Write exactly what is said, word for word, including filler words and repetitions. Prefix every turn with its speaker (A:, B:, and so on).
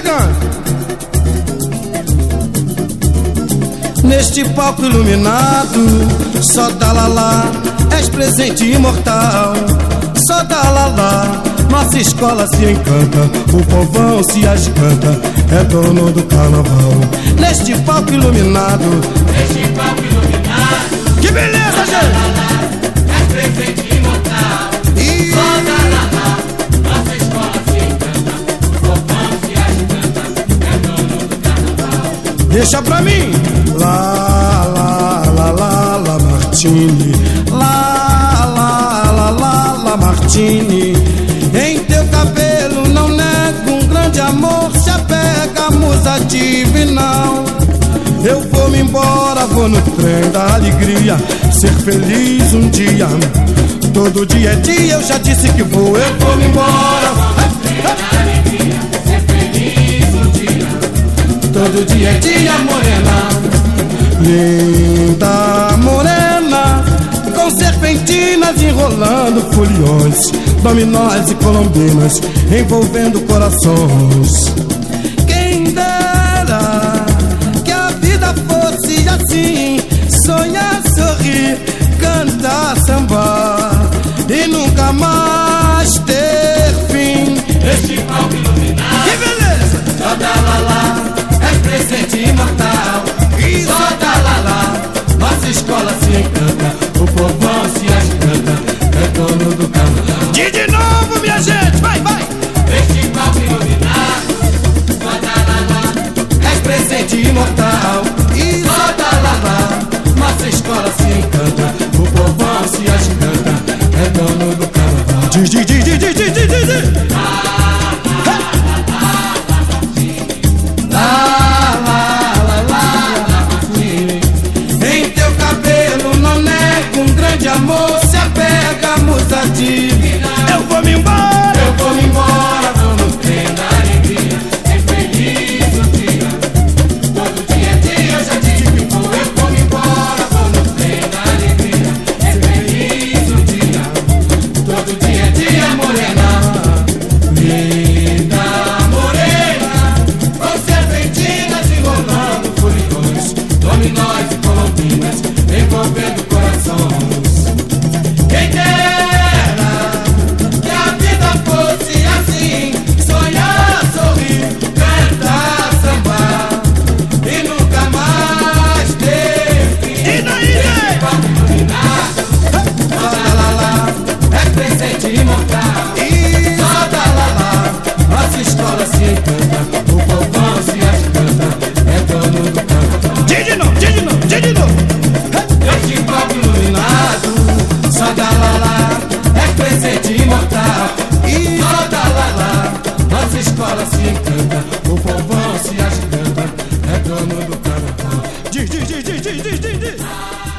A: canta. Neste palco iluminado, só Dalalá és presente imortal. Só Dalalá, nossa escola se encanta, o povão se agiganta, é dono do carnaval. Neste palco iluminado,
B: neste palco iluminado,
A: que beleza,
B: gente! Dalalá és presente imortal.
A: E...
B: só Dalalá, nossa escola se encanta, o povão se agiganta, é dono do carnaval.
A: Deixa pra mim. Lá, lá, lá, lá, lá, Martini. Lá, lá, lá, lá, lá, Martini. Em teu cabelo não nego um grande amor, se apega a musa divinal. Eu vou me embora, vou no trem da alegria, ser feliz um dia. Todo dia é dia, eu já disse que vou, eu vou me embora.
B: Ser feliz um dia.
A: Todo dia é dia, morena. Linda morena, com serpentinas enrolando foliões, dominós e colombinas envolvendo corações. Quem dera que a vida fosse assim, sonhar, sorrir, cantar, sambar e nunca mais ter fim.
B: Este palco iluminado,
A: que beleza!
B: Só Dalalá és presente imortal.
A: E
B: só Dalalá, nossa escola se encanta, o povão se agiganta, é dono do carnaval.
A: de de novo, minha gente, vai, vai!
B: Este palco iluminado, só Dalalá és presente imortal.
A: E
B: só Dalalá, nossa escola se encanta, o povão se agiganta, é dono do carnaval.
A: Diz, diz, diz, diz, diz, diz, diz, diz.
B: Amor, se apega a musa divina.
A: Eu vou me embora,
B: eu vou me embora, vou no trem da alegria, ser feliz um dia. Todo dia é dia, eu já disse que vou. Eu vou me embora, vou no trem da alegria, ser feliz um dia. Todo dia é dia, morena. Linda morena, com serpentinas enrolando foliões, dominós e colombinas envolvendo corações. Quem dera que a vida fosse assim, sonhar, sorrir, cantar, sambar e nunca mais ter fim.
A: E daí,
B: esse palco iluminado, só Dalalá é presente imortal.
A: E
B: só Dalalá, nossa escola se encanta, o povão se agiganta, é dono do carnaval.
A: diz de novo, diz de novo, diz de novo.
B: Este palco iluminado, só Dalalá é presente imortal.
A: E
B: só Dalalá, nossa escola se encanta, o povão se agiganta, é dono do carnaval.
A: diz, diz, diz, diz, diz, diz, diz.